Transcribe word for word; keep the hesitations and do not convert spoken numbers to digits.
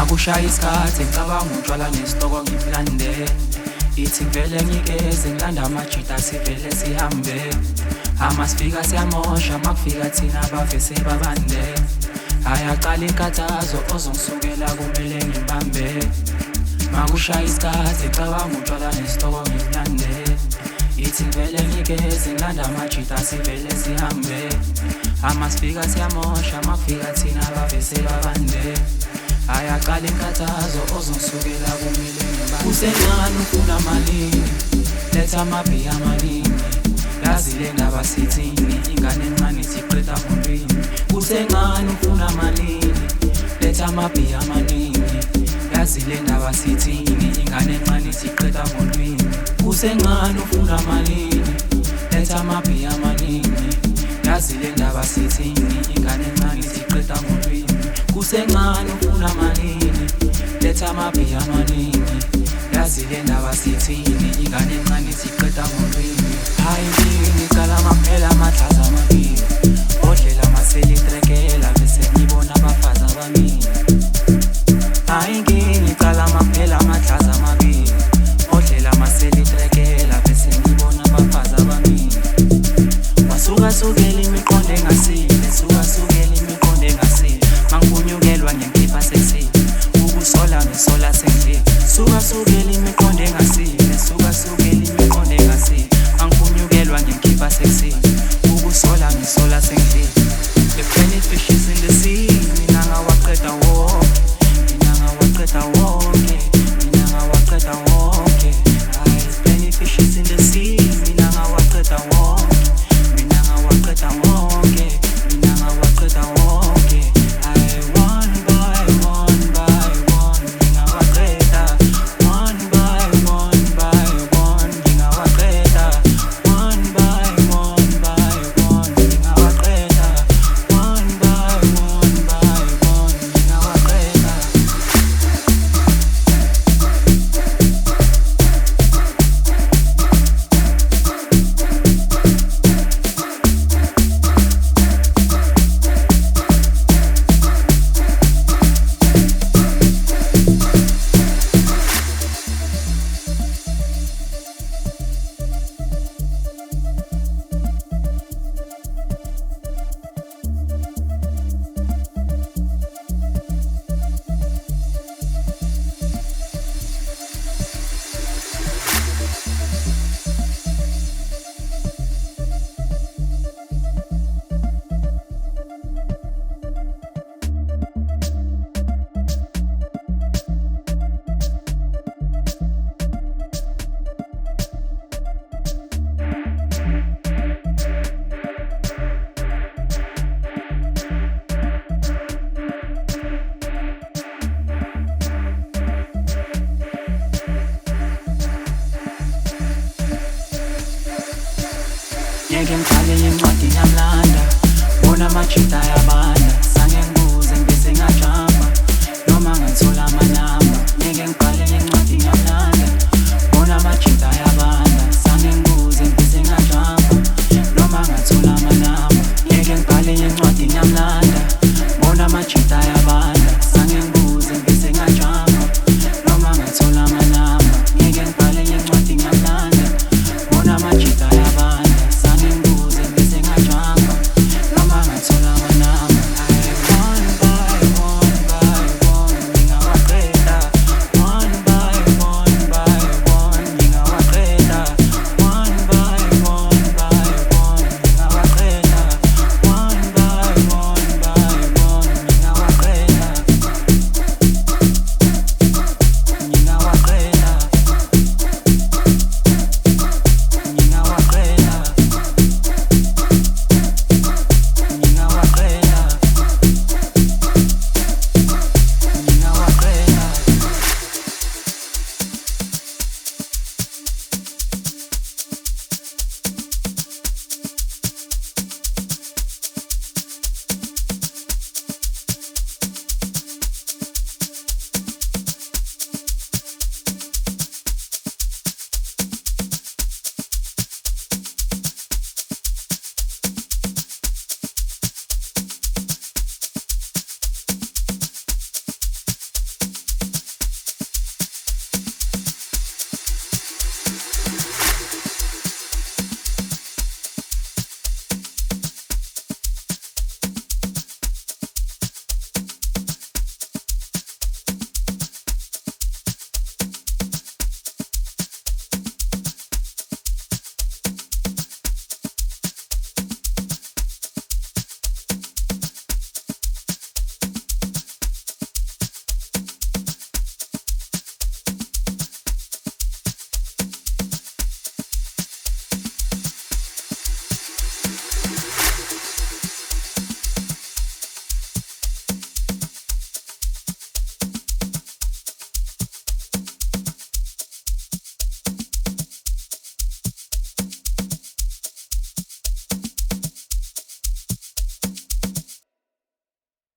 Makushaya isikhathi ngicabanga utshwala nesitoko ngimlande. Ithi ngivele ngikeze ngilanda amajita sivele sihambe. Ama sifika siyamosha makufika thina abave sebabande. Ayaqala inkathazo ozongisukela kumele ngibambe. Makushaya isikhathi ngicabanga utshwala nesitoko ngimlande. Ithi ngivele ngikeze ngilanda amajita sivele sihambe. Ama sifika siyamosha makufika thina abave sebabande. Ayaqala inkathazo ozongisukela kumele ngibambe. Usencane ufuna malini, letha amabhiya amaningi. Yazile ndaba sithini, ingane encane siqeda mondweni. Usencane ufuna malini, letha amabhiya amaningi. Yazile ndaba sithini, ingane encane siqeda mondweni. Usencane ufuna malini, letha amabhiya amaningi. Yazile ndaba sithini, ingane encane siqeda mondweni. Usencane ufuna malini, letha amabhiya amaningi. Yazile ndaba sithini, ingane encane siqeda mondweni. Hayi ngicala amaphela amathatha amabili. Odlela maselitrekela bese ngibona abafazi abamini. Hayi ngicala amaphela amathatha amabili. Odlela maselitrekela bese ngibona abafazi abamini. Wasuka sukela imiqondo engasile, suka sukela imiqondo engasile. Mangibunyukelwa ngenkipa sexy, ukusola ngisola sengile. Suka sukela imiqondo engasile, suka sukela imiqondo engasile. Mangibunyukelwa ngenkipa sexy, ukusola ngisola sengile. The penny fishes in the sea, mina ngawaqeda wonke, mina ngawaqeda wonke, mina ngawaqeda wonke. Aye, penny fishes in the sea, mina ngawaqeda wonke, mina ngawaqeda wonke, mina ngawaqeda wonke. Aye, one by one by one, ngingawaqeda. One by one by one, ngingawaqeda. One by one by one, ngingawaqeda. One by one by one, ngingawaqeda. Ngeke ngibhale incwadi yamlanda, bona amajita ayabanda. Sange ngibuze ngibese ngajama.